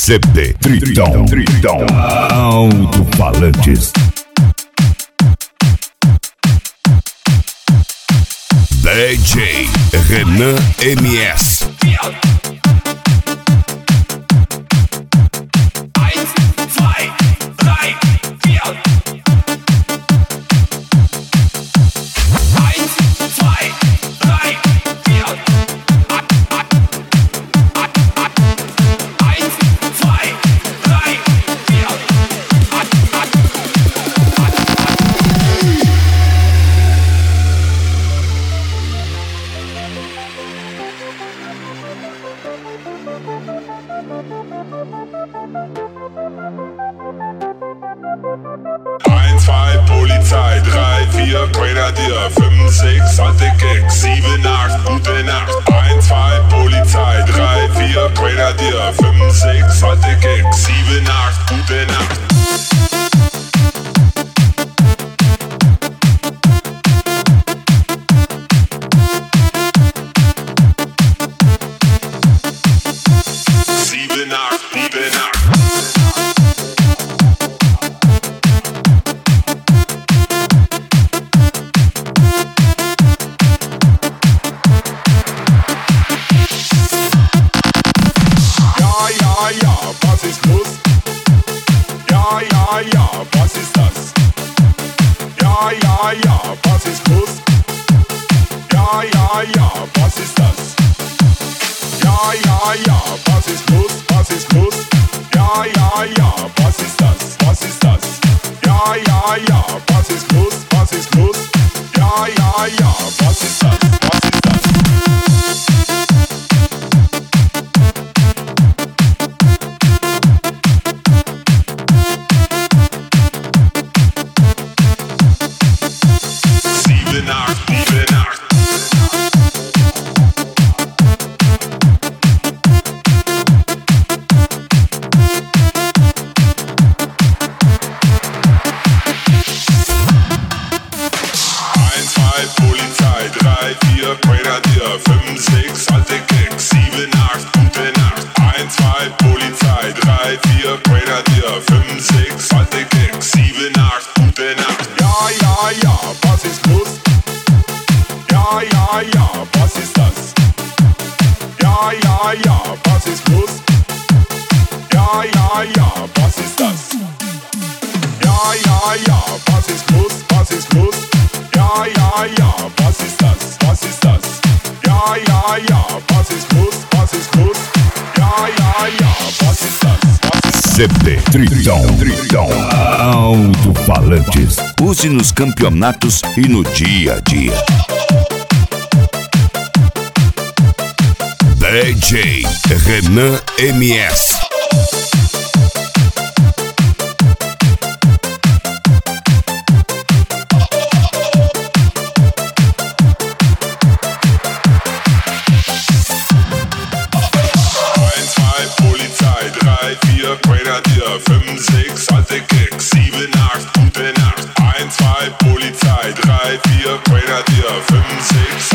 CB Tritão, Alto-falantes. DJ Renan MS. Polizei, 3, 4, Grenadier, 5, 6, alte Keks, 7, 8, gute Nacht. 1, 2, Polizei, 3, 4, Grenadier, 5, 6, alte Keks, 7, 8, gute Nacht. Was ist das? Ja, was ist los? Ja, was ist das? Ja, was ist los? Was ist los? Ja, was ist das? Was ist das? Ja, was ist los? Was ist los? Ja, was ist das? Was ist das? Grenadier, 5, 6, alte Keks, 7, 8, gute Nacht. 1, 2, Polizei, 3, 4, Grenadier, 5, 6, alte Keks, 7, 8, gute Nacht. Ja, was ist los? Ja, was ist das? Ja, was ist los? Ja, was ist das? Ja, was ist los? Was ist los? Ja, was ist das? Was ist das? Ja, was ist los? Was ist los? Ja, was ist das? CB Tritão, Alto-falantes. Use nos campeonatos e no dia a dia. DJ Renan MS. Grenadier, 5, 6, alte Keks, 7, 8, gute Nacht. 1, 2, Polizei, 3, 4, Grenadier, 5, 6,